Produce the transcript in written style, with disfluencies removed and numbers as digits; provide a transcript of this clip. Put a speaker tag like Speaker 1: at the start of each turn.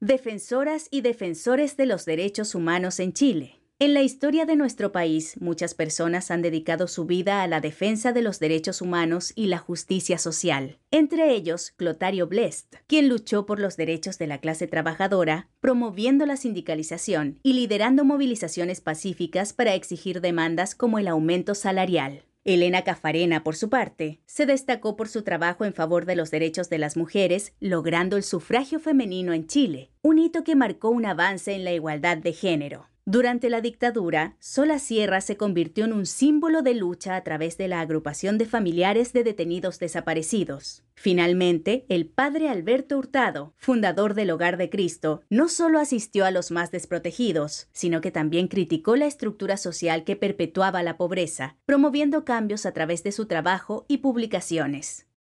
Speaker 1: Defensoras y defensores de los derechos humanos en Chile. En la historia de nuestro país, muchas personas han dedicado su vida a la defensa de los derechos humanos y la justicia social. Entre ellos, Clotario Blest, quien luchó por los derechos de la clase trabajadora, promoviendo la sindicalización y liderando movilizaciones pacíficas para exigir demandas como el aumento salarial. Elena Caffarena, por su parte, se destacó por su trabajo en favor de los derechos de las mujeres, logrando el sufragio femenino en Chile, un hito que marcó un avance en la igualdad de género. Durante la dictadura, Sola Sierra se convirtió en un símbolo de lucha a través de la agrupación de familiares de detenidos desaparecidos. Finalmente, el padre Alberto Hurtado, fundador del Hogar de Cristo, no solo asistió a los más desprotegidos, sino que también criticó la estructura social que perpetuaba la pobreza, promoviendo cambios a través de su trabajo y publicaciones.